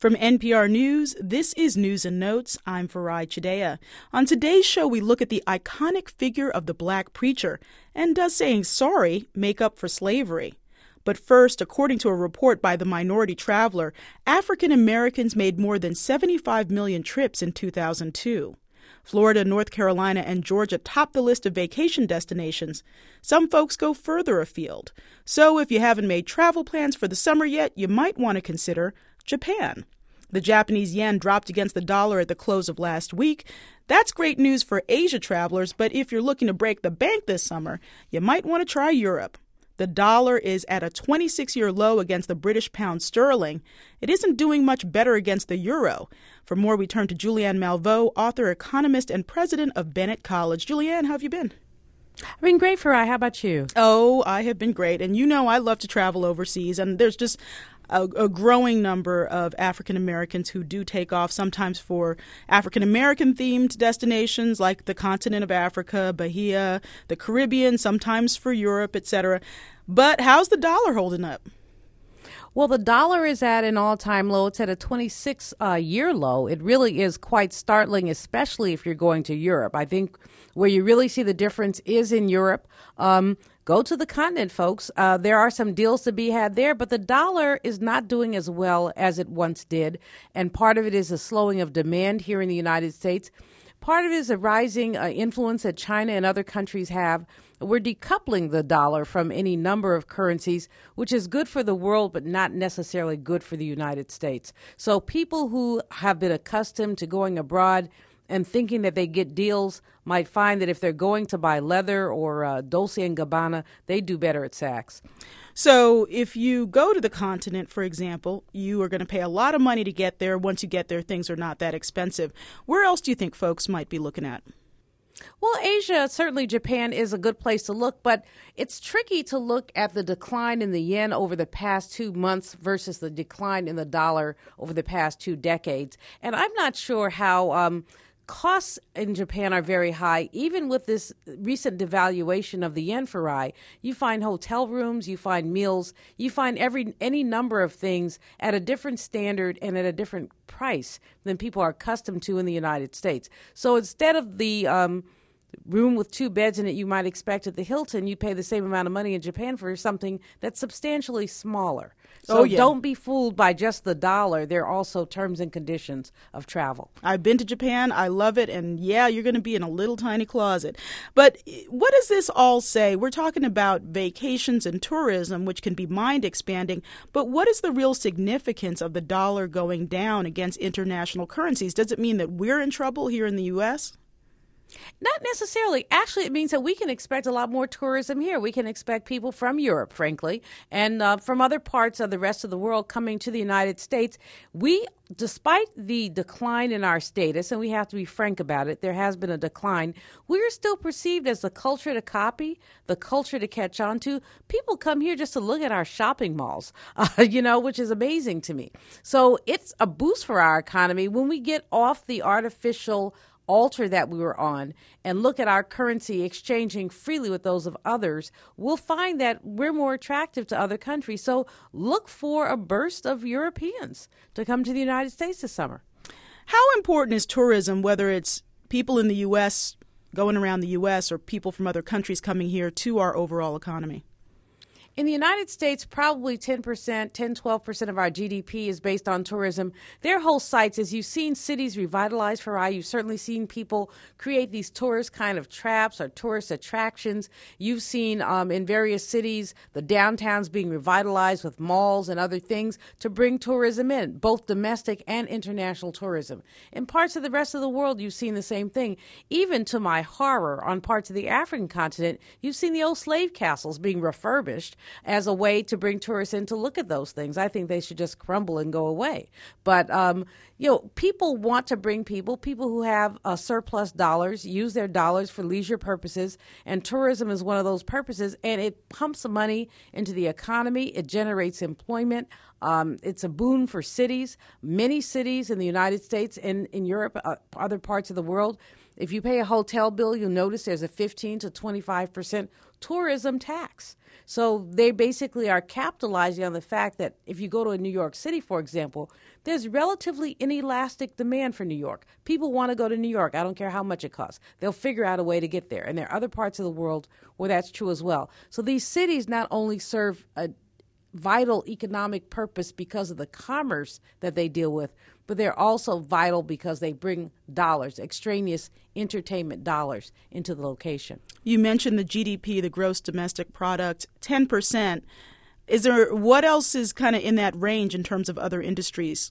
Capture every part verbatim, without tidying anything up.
From N P R News, this is News and Notes. I'm Farai Chideya. On today's show, we look at the iconic figure of the black preacher, and does saying sorry make up for slavery? But first, according to a report by the Minority Traveler, African Americans made more than seventy-five million trips in two thousand two. Florida, North Carolina, and Georgia top the list of vacation destinations. Some folks go further afield. So if you haven't made travel plans for the summer yet, you might want to consider Japan. The Japanese yen dropped against the dollar at the close of last week. That's great news for Asia travelers, but if you're looking to break the bank this summer, you might want to try Europe. The dollar is at a twenty-six-year low against the British pound sterling. It isn't doing much better against the euro. For more, we turn to Julianne Malveaux, author, economist, and president of Bennett College. Julianne, how have you been? I've been great, Farai. How about you? Oh, I have been great. And you know I love to travel overseas, and there's just a, a growing number of African Americans who do take off, sometimes for African American themed destinations like the continent of Africa, Bahia, the Caribbean, sometimes for Europe, et cetera. But how's the dollar holding up? Well, the dollar is at an all-time low. It's at a twenty-six-year uh, low. It really is quite startling, especially if you're going to Europe. I think where you really see the difference is in Europe. Um, go to the continent, folks. Uh, there are some deals to be had there, but the dollar is not doing as well as it once did. And part of it is a slowing of demand here in the United States. Part of it is a rising uh, influence that China and other countries have. We're decoupling the dollar from any number of currencies, which is good for the world, but not necessarily good for the United States. So people who have been accustomed to going abroad and thinking that they get deals might find that if they're going to buy leather or uh, Dolce and Gabbana, they do better at Saks. So if you go to the continent, for example, you are going to pay a lot of money to get there. Once you get there, things are not that expensive. Where else do you think folks might be looking at? Well, Asia, certainly Japan is a good place to look, but it's tricky to look at the decline in the yen over the past two months versus the decline in the dollar over the past two decades. And I'm not sure how um, costs in Japan are very high. Even with this recent devaluation of the yen, Farai, you find hotel rooms, you find meals, you find every any number of things at a different standard and at a different price than people are accustomed to in the United States. So instead of the um, room with two beds in it you might expect at the Hilton, you pay the same amount of money in Japan for something that's substantially smaller. So oh, yeah. Don't be fooled by just the dollar. There are also terms and conditions of travel. I've been to Japan. I love it. And yeah, you're going to be in a little tiny closet. But what does this all say? We're talking about vacations and tourism, which can be mind expanding. But what is the real significance of the dollar going down against international currencies? Does it mean that we're in trouble here in the U S? Not necessarily. Actually, it means that we can expect a lot more tourism here. We can expect people from Europe, frankly, and uh, from other parts of the rest of the world coming to the United States. We, despite the decline in our status, and we have to be frank about it, there has been a decline, we're still perceived as the culture to copy, the culture to catch on to. People come here just to look at our shopping malls, uh, you know, which is amazing to me. So it's a boost for our economy when we get off the artificial altar that we were on and look at our currency exchanging freely with those of others, we'll find that we're more attractive to other countries. So look for a burst of Europeans to come to the United States this summer. How important is tourism, whether it's people in the U S going around the U S or people from other countries coming here, to our overall economy? In the United States, probably ten percent, ten, twelve percent of our G D P is based on tourism. There are whole sites, as you've seen cities revitalized, Farai, you've certainly seen people create these tourist kind of traps or tourist attractions. You've seen um, in various cities the downtowns being revitalized with malls and other things to bring tourism in, both domestic and international tourism. In parts of the rest of the world, you've seen the same thing. Even to my horror, on parts of the African continent, you've seen the old slave castles being refurbished as a way to bring tourists in to look at those things. I think they should just crumble and go away. But, um, you know, people want to bring people, people who have uh, surplus dollars, use their dollars for leisure purposes, and tourism is one of those purposes, and it pumps money into the economy. It generates employment. Um, it's a boon for cities. Many cities in the United States and in Europe, uh, other parts of the world, if you pay a hotel bill, you'll notice there's a fifteen to twenty-five percent tourism tax. So they basically are capitalizing on the fact that if you go to a New York City, for example, there's relatively inelastic demand for New York. People want to go to New York. I don't care how much it costs. They'll figure out a way to get there. And there are other parts of the world where that's true as well. So these cities not only serve a vital economic purpose because of the commerce that they deal with, but they're also vital because they bring dollars, extraneous entertainment dollars, into the location. You mentioned the G D P, the gross domestic product, ten percent. Is there, what else is kind of in that range in terms of other industries?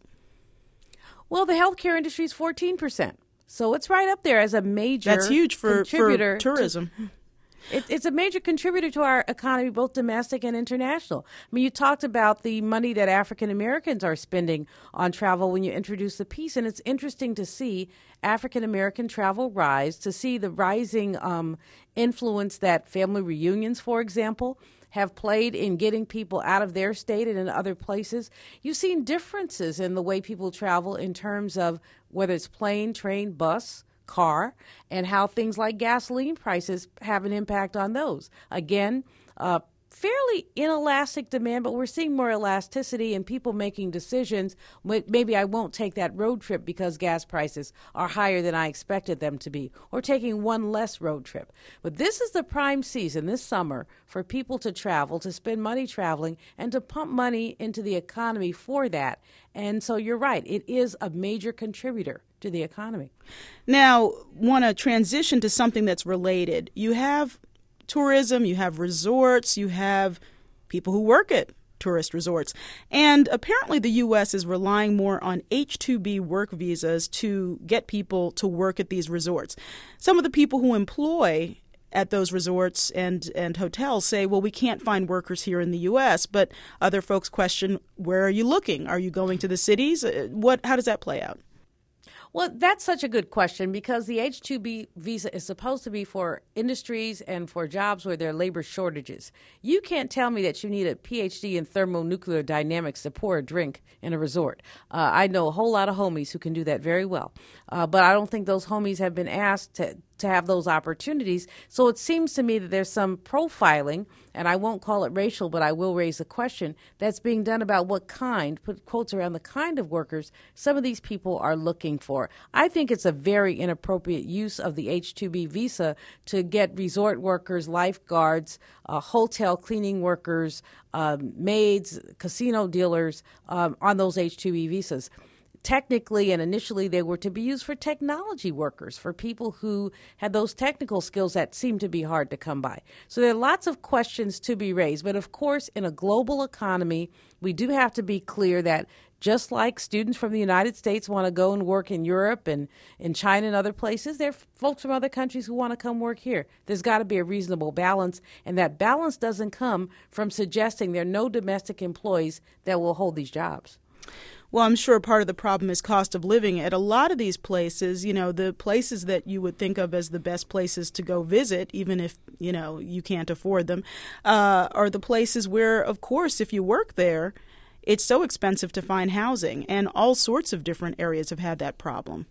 Well, the healthcare industry is fourteen percent. So it's right up there as a major That's huge for, contributor for tourism. To, It, it's a major contributor to our economy, both domestic and international. I mean, you talked about the money that African Americans are spending on travel when you introduce the piece, and it's interesting to see African American travel rise, to see the rising um, influence that family reunions, for example, have played in getting people out of their state and in other places. You've seen differences in the way people travel in terms of whether it's plane, train, bus, car, and how things like gasoline prices have an impact on those. Again, uh, fairly inelastic demand, but we're seeing more elasticity in people making decisions. Maybe I won't take that road trip because gas prices are higher than I expected them to be, or taking one less road trip. But this is the prime season this summer for people to travel, to spend money traveling, and to pump money into the economy for that. And so you're right, it is a major contributor to the economy. Now, want to transition to something that's related. You have tourism, you have resorts, you have people who work at tourist resorts. And apparently the U S is relying more on H two B work visas to get people to work at these resorts. Some of the people who employ at those resorts and, and hotels say, well, we can't find workers here in the U S, but other folks question, where are you looking? Are you going to the cities? What? How does that play out? Well, that's such a good question because the H two B visa is supposed to be for industries and for jobs where there are labor shortages. You can't tell me that you need a P H D in thermonuclear dynamics to pour a drink in a resort. Uh, I know a whole lot of homies who can do that very well, uh, but I don't think those homies have been asked to to have those opportunities. So it seems to me that there's some profiling, and I won't call it racial, but I will raise a question, that's being done about what kind, put quotes around the kind of workers some of these people are looking for. I think it's a very inappropriate use of the H two B visa to get resort workers, lifeguards, uh, hotel cleaning workers, um, maids, casino dealers um, on those H two B visas. Technically and initially they were to be used for technology workers, for people who had those technical skills that seem to be hard to come by. So there are lots of questions to be raised. But of course, in a global economy, we do have to be clear that just like students from the United States want to go and work in Europe and in China and other places, there are folks from other countries who want to come work here. There's got to be a reasonable balance, and that balance doesn't come from suggesting there are no domestic employees that will hold these jobs. Well, I'm sure part of the problem is cost of living. At a lot of these places, you know, the places that you would think of as the best places to go visit, even if, you know, you can't afford them, uh, are the places where, of course, if you work there, it's so expensive to find housing. And all sorts of different areas have had that problem.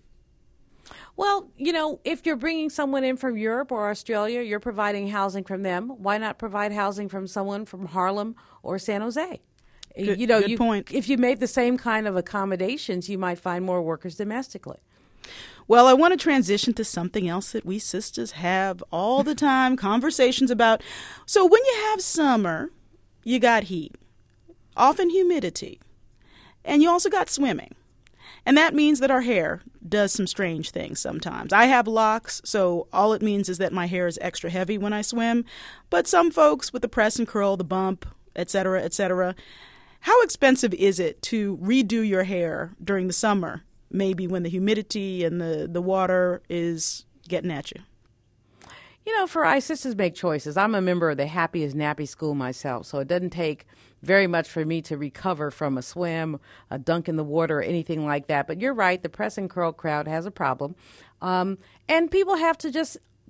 Well, you know, if you're bringing someone in from Europe or Australia, you're providing housing from them. Why not provide housing from someone from Harlem or San Jose? Good, you know, good you, point. If you made the same kind of accommodations, you might find more workers domestically. Well, I want to transition to something else that we sisters have all the time conversations about. So when you have summer, you got heat, often humidity, and you also got swimming. And that means that our hair does some strange things sometimes. I have locks, so all it means is that my hair is extra heavy when I swim. But some folks with the press and curl, the bump, et cetera, et cetera, how expensive is it to redo your hair during the summer, maybe when the humidity and the, the water is getting at you? You know, for I sisters make choices. I'm a member of the Happy as Nappy School myself, so it doesn't take very much for me to recover from a swim, a dunk in the water, or anything like that. But you're right, the press and curl crowd has a problem. Um, and people have to just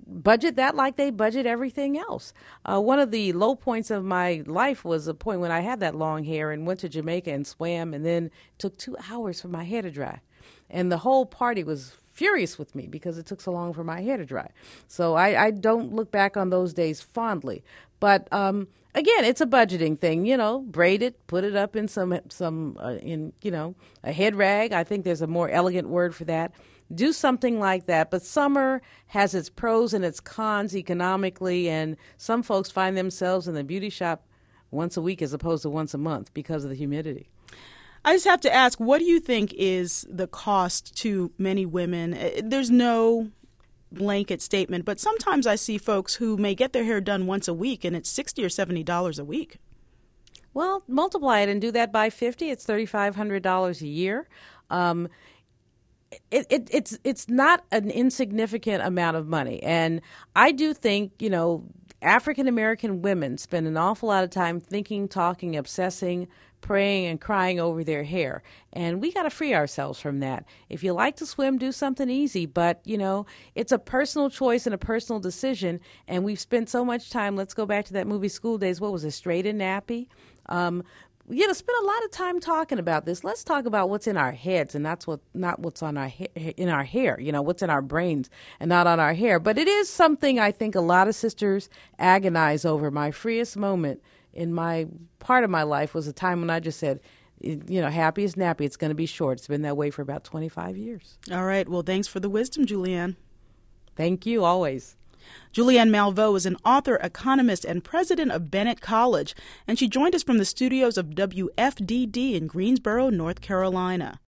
budget that like they budget everything else. Uh, one of the low points of my life was a point when I had that long hair and went to Jamaica and swam, and then it took two hours for my hair to dry. And the whole party was furious with me because it took so long for my hair to dry. So I, I don't look back on those days fondly. But um, again, it's a budgeting thing. You know, braid it, put it up in some some uh, in you know a head rag. I think there's a more elegant word for that. Do something like that. But summer has its pros and its cons economically, and some folks find themselves in the beauty shop once a week as opposed to once a month because of the humidity. I just have to ask, what do you think is the cost to many women? There's no blanket statement, but sometimes I see folks who may get their hair done once a week, and it's sixty or seventy dollars a week. Well, multiply it and do that by fifty. It's thirty-five hundred dollars a year. Um, It, it, it's it's not an insignificant amount of money. And I do think, you know, African-American women spend an awful lot of time thinking, talking, obsessing, praying, and crying over their hair. And we got to free ourselves from that. If you like to swim, do something easy. But, you know, it's a personal choice and a personal decision. And we've spent so much time, let's go back to that movie School Days, what was it, Straight and Nappy? Um You know, spend a lot of time talking about this. Let's talk about what's in our heads, and that's what not what's on our ha- in our hair. You know, what's in our brains and not on our hair. But it is something I think a lot of sisters agonize over. My freest moment in my part of my life was a time when I just said, you know, happy is nappy. It's going to be short. It's been that way for about twenty-five years. All right. Well, thanks for the wisdom, Julianne. Thank you. Always. Julianne Malveaux is an author, economist, and president of Bennett College, and she joined us from the studios of W F D D in Greensboro, North Carolina.